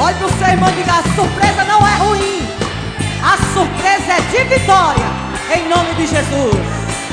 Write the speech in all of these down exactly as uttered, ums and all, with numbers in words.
Olhe pro seu irmão e diga: a surpresa não é ruim, a surpresa é de vitória, em nome de Jesus.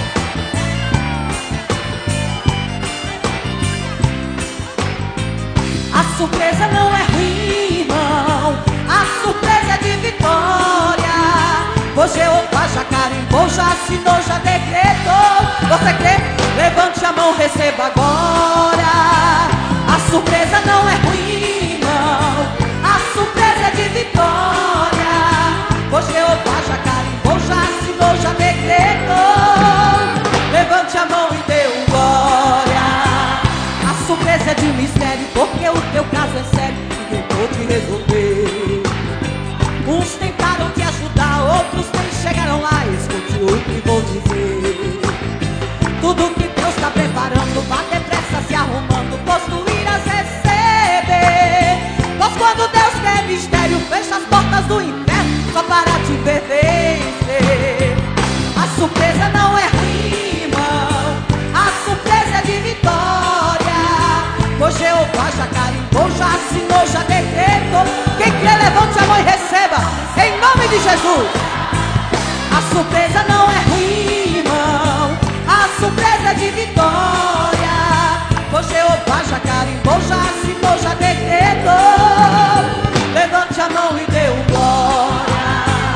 A surpresa não é ruim, irmão, a surpresa é de vitória. Hoje Jeová já carimbou, já assinou, já decretou. Você crê? Levante a mão, receba agora. A surpresa não é ruim, irmão, a surpresa é de vitória. Hoje Jeová já carimbou, já assinou, já decretou. Levante a mão e dê um glória. A surpresa é de mistério, porque o teu caso é sério e eu vou te resolver. Uns tentaram te ajudar, outros nem chegaram lá. Escute o que vou dizer. Tudo que Deus está preparando, vá depressa se arrumando, pois tu irás receber. Pois quando Deus quer mistério, fecha as portas do inferno só para te ver vencer. A surpresa não é ruim, irmão, a surpresa é de vitória. Pois Jeová já carimbou, já assinou, já decretou. Quem crê, levante a mão e receba, em nome de Jesus. A surpresa não é ruim, irmão, a surpresa é de vitória. Pois Jeová já carimbou, já assinou, já decretou. Levante a mão e dê um glória.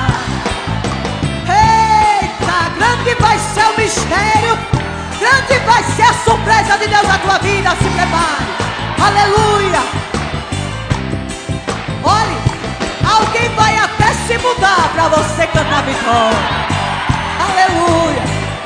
Eita, grande vai ser o mistério, grande vai ser a surpresa de Deus na tua vida. Se prepare, aleluia. Olhe, alguém vai até se mudar para você cantar vitória. Aleluia.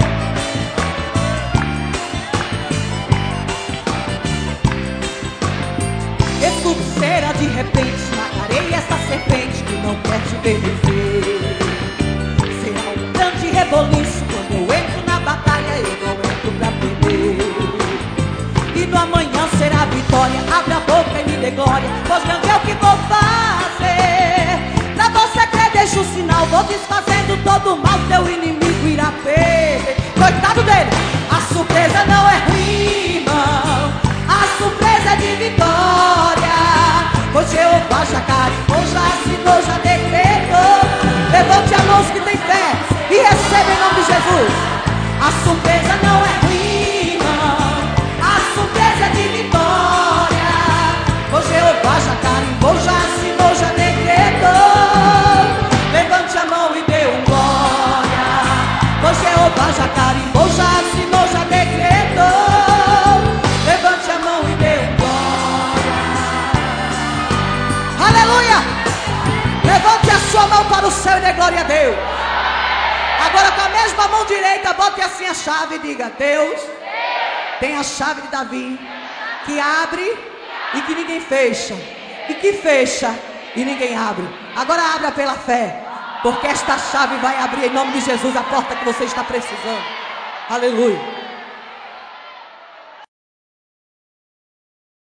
Escuteira de repente, matarei essa serpente que não quer te ver viver. Será um grande reboliço quando eu entro na batalha, eu não entro pra perder. E no amanhã será vitória, abre a boca e me dê glória, pois grande é o que vou fazer. Pra você crer, deixa o sinal, vou desfazendo todo o mal, teu inimigo irá perder. Coitado dele. A surpresa não é ruim, irmão, a surpresa é de vitória. Pois Jeová já carimbou, já assinou, já decretou. Levante a mão que tem fé e receba em nome de Jesus. A surpresa não é ruim, irmão, a surpresa é de vitória. Pois Jeová já carimbou, já assinou, já decretou. Levante a mão e dê um glória. Pois Jeová já carimbou, já assinou, já decretou. Levante a mão e dê um glória. Aleluia. Levante a sua mão para o céu e dê glória a Deus. Agora com a mesma mão direita, bote assim a chave e diga: Deus tem a chave de Davi, que abre e que ninguém fecha, e que fecha e ninguém abre. Agora abra pela fé, porque esta chave vai abrir em nome de Jesus a porta que você está precisando. Aleluia.